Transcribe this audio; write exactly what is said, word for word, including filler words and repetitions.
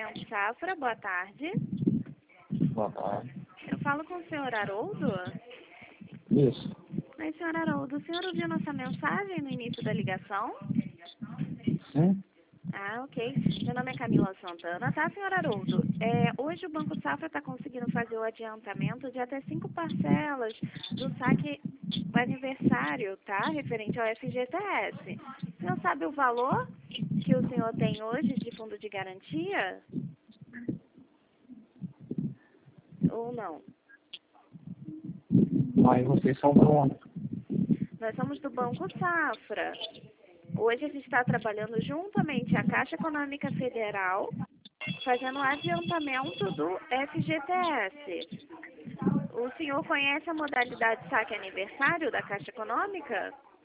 Banco Safra, boa tarde. Boa tarde. Eu falo com o senhor Haroldo? Isso. Oi, senhor Haroldo, o senhor ouviu nossa mensagem no início da ligação? Sim? Ah, ok. Meu nome é Camila Santana, tá, senhor Haroldo? É, hoje o Banco Safra está conseguindo fazer o adiantamento de até cinco parcelas do saque do aniversário, tá? Referente ao F G T S. O senhor sabe o valor que o senhor tem hoje de fundo de garantia? Ou não? Mas vocês são donos. Nós somos do Banco Safra. Hoje a gente está trabalhando juntamente à Caixa Econômica Federal, fazendo o adiantamento do F G T S. O senhor conhece a modalidade saque aniversário da Caixa Econômica?